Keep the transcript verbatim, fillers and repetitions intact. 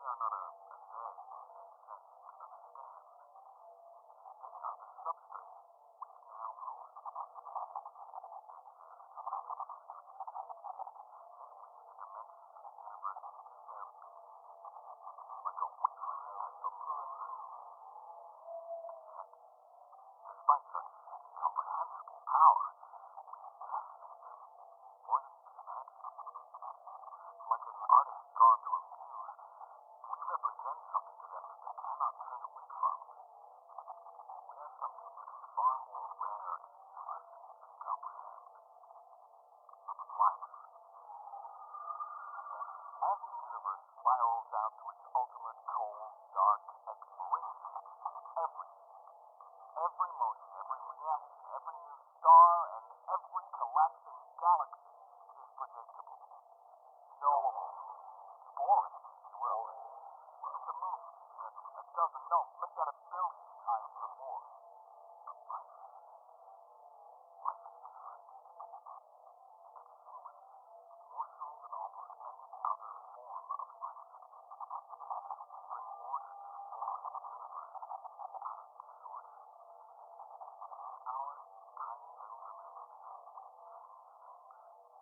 are not a, a they in any sense. Please understand. They are the substrate which now hosts this mystery. They reach the dimensions of the universe in their being, like a wavering hyperfluid. Yet, despite such incomprehensible power, we fascinate them more than you can imagine. Like an artist drawn to a muse, we represent something to them that they cannot turn away from. We have something that is far more rare in the universe than you can comprehend. Life. As the universe spirals out to its ultimate cold, dark exploration, everything, every motion, every reaction, every new star, and every collapsing galaxy is predictable, knowable, boring, if you will. It's a movie you've seen a, a dozen, no, make that a billion times